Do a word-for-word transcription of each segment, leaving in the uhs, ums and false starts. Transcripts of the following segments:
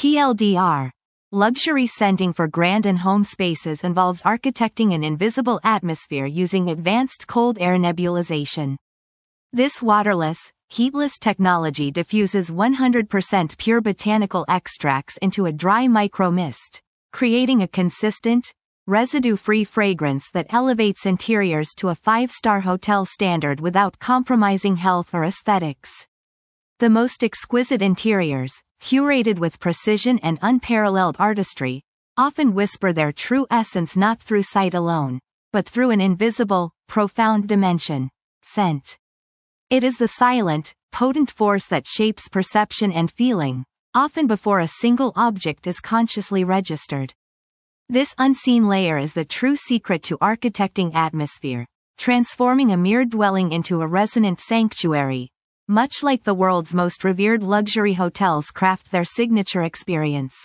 T L D R. Luxury scenting for grand and home spaces involves architecting an invisible atmosphere using advanced cold air nebulization. This waterless, heatless technology diffuses one hundred percent pure botanical extracts into a dry micro-mist, creating a consistent, residue-free fragrance that elevates interiors to a five-star hotel standard without compromising health or aesthetics. The most exquisite interiors, curated with precision and unparalleled artistry, often whisper their true essence not through sight alone, but through an invisible, profound dimension: scent. It is the silent, potent force that shapes perception and feeling, often before a single object is consciously registered. This unseen layer is the true secret to architecting atmosphere, transforming a mere dwelling into a resonant sanctuary, much like the world's most revered luxury hotels craft their signature experience.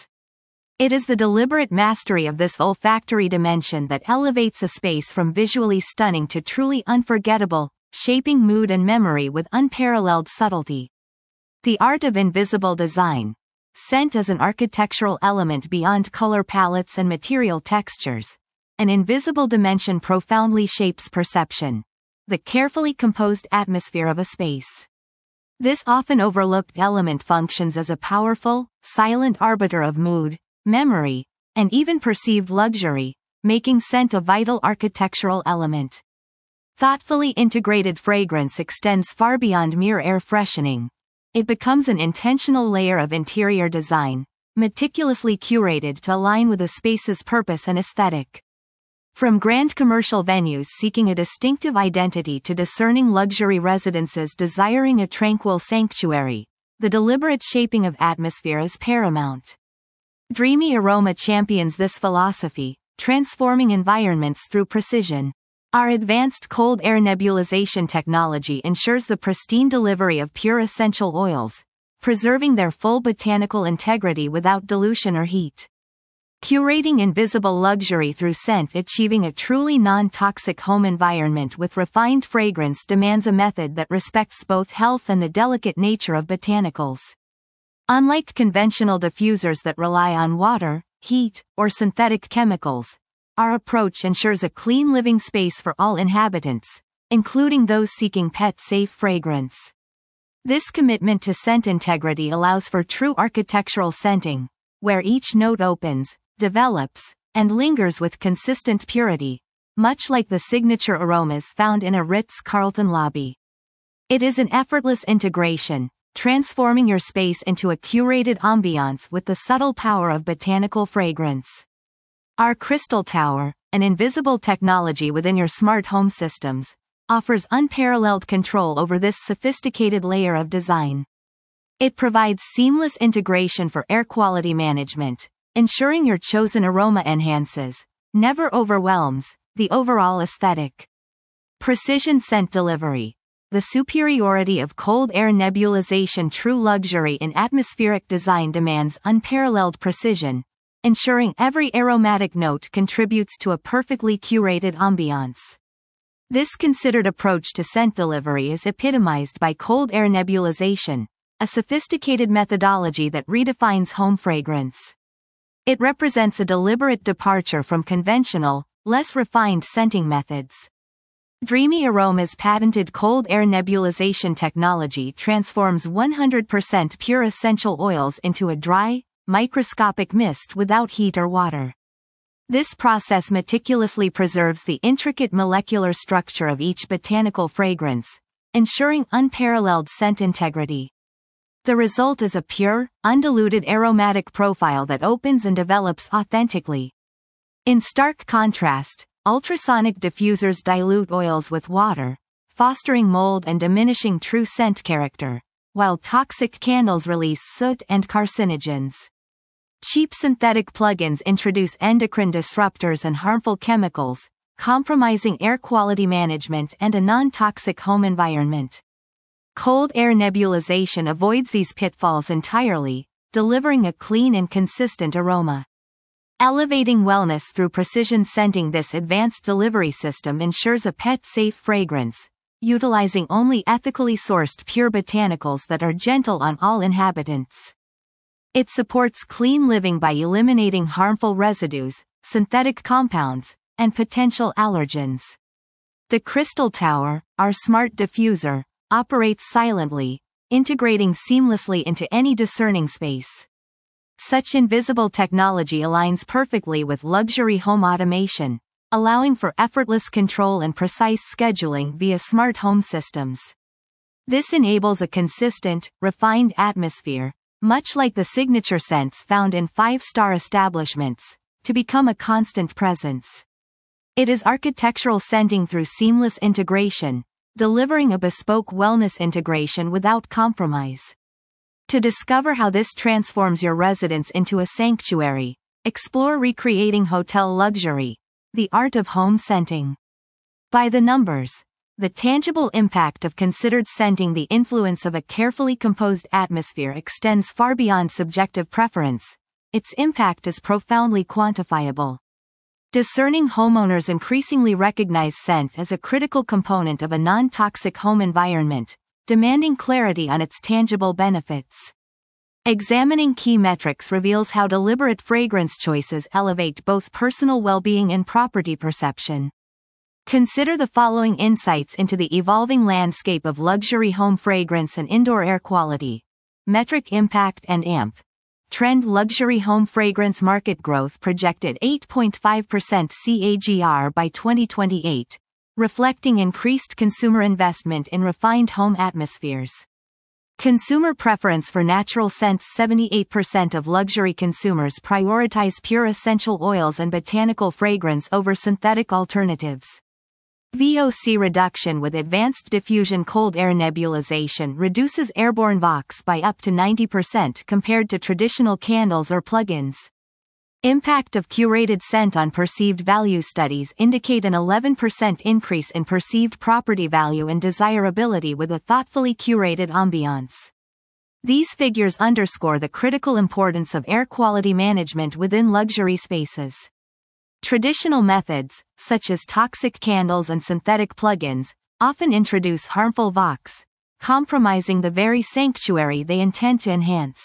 It is the deliberate mastery of this olfactory dimension that elevates a space from visually stunning to truly unforgettable, shaping mood and memory with unparalleled subtlety. The art of invisible design. Scent as an architectural element beyond color palettes and material textures. An invisible dimension profoundly shapes perception. The carefully composed atmosphere of a space. This often overlooked element functions as a powerful, silent arbiter of mood, memory, and even perceived luxury, making scent a vital architectural element. Thoughtfully integrated fragrance extends far beyond mere air freshening. It becomes an intentional layer of interior design, meticulously curated to align with a space's purpose and aesthetic. From grand commercial venues seeking a distinctive identity to discerning luxury residences desiring a tranquil sanctuary, the deliberate shaping of atmosphere is paramount. Dreamy Aroma champions this philosophy, transforming environments through precision. Our advanced cold air nebulization technology ensures the pristine delivery of pure essential oils, preserving their full botanical integrity without dilution or heat. Curating invisible luxury through scent. Achieving a truly non-toxic home environment with refined fragrance demands a method that respects both health and the delicate nature of botanicals. Unlike conventional diffusers that rely on water, heat, or synthetic chemicals, our approach ensures a clean living space for all inhabitants, including those seeking pet-safe fragrance. This commitment to scent integrity allows for true architectural scenting, where each note opens, develops, and lingers with consistent purity, much like the signature aromas found in a Ritz-Carlton lobby. It is an effortless integration, transforming your space into a curated ambiance with the subtle power of botanical fragrance. Our Crystal Tower, an invisible technology within your smart home systems, offers unparalleled control over this sophisticated layer of design. It provides seamless integration for air quality management, ensuring your chosen aroma enhances, never overwhelms, the overall aesthetic. Precision scent delivery. The superiority of cold air nebulization. True luxury in atmospheric design demands unparalleled precision, ensuring every aromatic note contributes to a perfectly curated ambiance. This considered approach to scent delivery is epitomized by cold air nebulization, a sophisticated methodology that redefines home fragrance. It represents a deliberate departure from conventional, less refined scenting methods. Dreamy Aroma's patented cold air nebulization technology transforms one hundred percent pure essential oils into a dry, microscopic mist without heat or water. This process meticulously preserves the intricate molecular structure of each botanical fragrance, ensuring unparalleled scent integrity. The result is a pure, undiluted aromatic profile that opens and develops authentically. In stark contrast, ultrasonic diffusers dilute oils with water, fostering mold and diminishing true scent character, while toxic candles release soot and carcinogens. Cheap synthetic plugins introduce endocrine disruptors and harmful chemicals, compromising air quality management and a non-toxic home environment. Cold air nebulization avoids these pitfalls entirely, delivering a clean and consistent aroma. Elevating wellness through precision scenting. This advanced delivery system ensures a pet-safe fragrance, utilizing only ethically sourced pure botanicals that are gentle on all inhabitants. It supports clean living by eliminating harmful residues, synthetic compounds, and potential allergens. The Crystal Tower, our smart diffuser, operates silently, integrating seamlessly into any discerning space. Such invisible technology aligns perfectly with luxury home automation, allowing for effortless control and precise scheduling via smart home systems. This enables a consistent, refined atmosphere, much like the signature scents found in five-star establishments, to become a constant presence. It is architectural scenting through seamless integration, delivering a bespoke wellness integration without compromise. To discover how this transforms your residence into a sanctuary, explore Recreating Hotel Luxury: The Art of Home Scenting. By the numbers. The tangible impact of considered scenting. The influence of a carefully composed atmosphere extends far beyond subjective preference. Its impact is profoundly quantifiable. Discerning homeowners increasingly recognize scent as a critical component of a non-toxic home environment, demanding clarity on its tangible benefits. Examining key metrics reveals how deliberate fragrance choices elevate both personal well-being and property perception. Consider the following insights into the evolving landscape of luxury home fragrance and indoor air quality. Metric impact and A M P. Trend: luxury home fragrance market growth projected eight point five percent C A G R by twenty twenty-eight, reflecting increased consumer investment in refined home atmospheres. Consumer preference for natural scents: seventy-eight percent of luxury consumers prioritize pure essential oils and botanical fragrance over synthetic alternatives. V O C reduction with advanced diffusion. Cold air nebulization reduces airborne V O X by up to ninety percent compared to traditional candles or plugins. Impact of curated scent on perceived value. Studies indicate an eleven percent increase in perceived property value and desirability with a thoughtfully curated ambiance. These figures underscore the critical importance of air quality management within luxury spaces. Traditional methods, such as toxic candles and synthetic plugins, often introduce harmful V O X, compromising the very sanctuary they intend to enhance.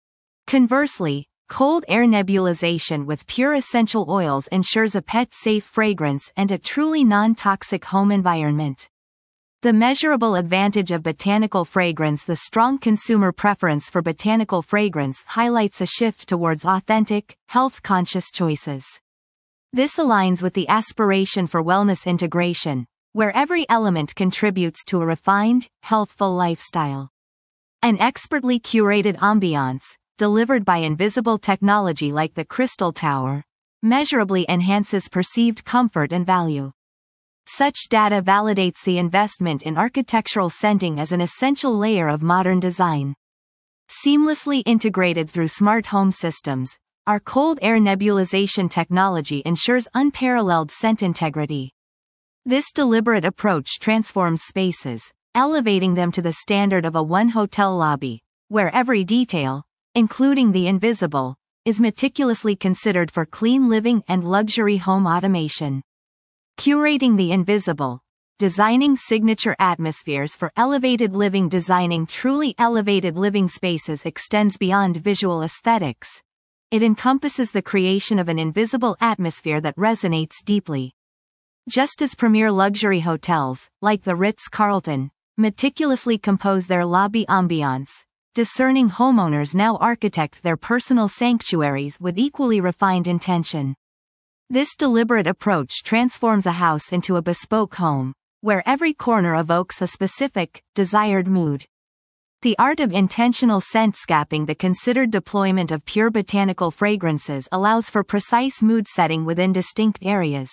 Conversely, cold air nebulization with pure essential oils ensures a pet-safe fragrance and a truly non-toxic home environment. The measurable advantage of botanical fragrance. The strong consumer preference for botanical fragrance highlights a shift towards authentic, health-conscious choices. This aligns with the aspiration for wellness integration, where every element contributes to a refined, healthful lifestyle. An expertly curated ambiance, delivered by invisible technology like the Crystal Tower, measurably enhances perceived comfort and value. Such data validates the investment in architectural scenting as an essential layer of modern design. Seamlessly integrated through smart home systems, our cold air nebulization technology ensures unparalleled scent integrity. This deliberate approach transforms spaces, elevating them to the standard of a one hotel lobby, where every detail, including the invisible, is meticulously considered for clean living and luxury home automation. Curating the invisible. Designing signature atmospheres for elevated living. Designing truly elevated living spaces extends beyond visual aesthetics. It encompasses the creation of an invisible atmosphere that resonates deeply. Just as premier luxury hotels, like the Ritz-Carlton, meticulously compose their lobby ambiance, discerning homeowners now architect their personal sanctuaries with equally refined intention. This deliberate approach transforms a house into a bespoke home, where every corner evokes a specific, desired mood. The art of intentional scentscaping. The considered deployment of pure botanical fragrances allows for precise mood setting within distinct areas.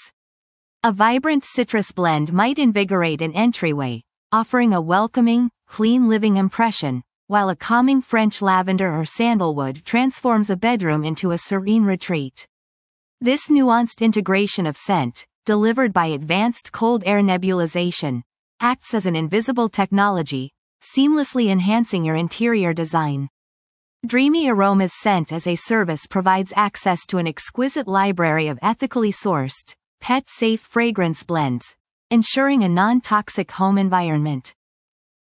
A vibrant citrus blend might invigorate an entryway, offering a welcoming, clean living impression, while a calming French lavender or sandalwood transforms a bedroom into a serene retreat. This nuanced integration of scent, delivered by advanced cold air nebulization, acts as an invisible technology, seamlessly enhancing your interior design. Dreamy Aromas Scent as a Service provides access to an exquisite library of ethically sourced, pet-safe fragrance blends, ensuring a non-toxic home environment.